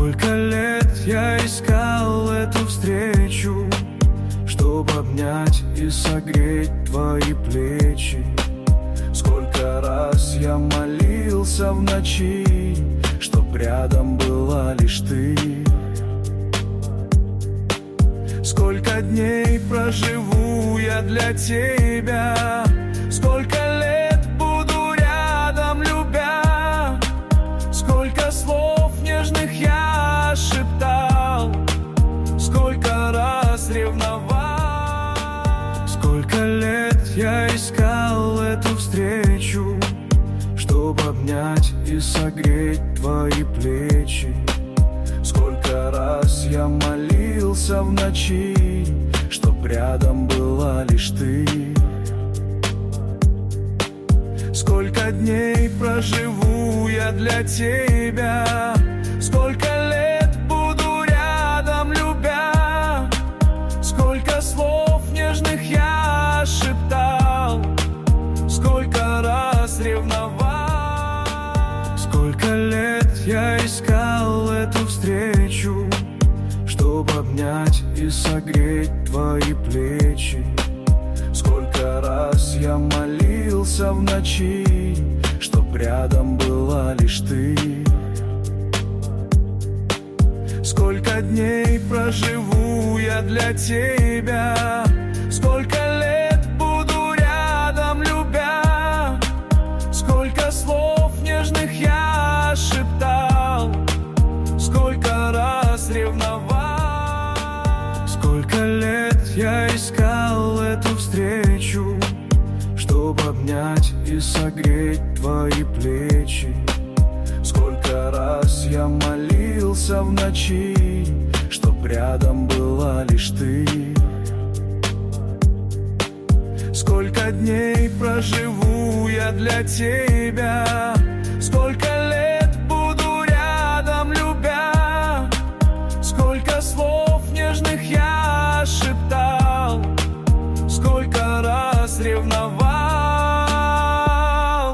Сколько лет я искал эту встречу, чтобы обнять и согреть твои плечи. Сколько раз я молился в ночи, чтоб рядом была лишь ты. Сколько дней проживу я для тебя, сколько лет буду рядом, любя. Сколько слов нежных я шептал, сколько раз ревновал. Сколько лет я искал эту встречу, чтобы обнять и согреть твои плечи. Сколько раз я молился в ночи, чтоб рядом была лишь ты. Сколько дней проживу я для тебя, сколько лет буду рядом, любя. Сколько слов нежных я шептал, сколько раз ревновал. Сколько лет я искал эту встречу, чтобы обнять и согреть твои плечи. Сколько раз я молился в ночи, чтоб рядом была лишь ты. Сколько дней проживу я для тебя, сколько лет буду рядом, любя. Сколько слов нежных я шептал, сколько раз ревновал. Сколько лет я искал эту встречу, чтобы обнять и согреть твои плечи. Сколько раз я молился в ночи, чтоб рядом была лишь ты. Сколько дней проживу я для тебя,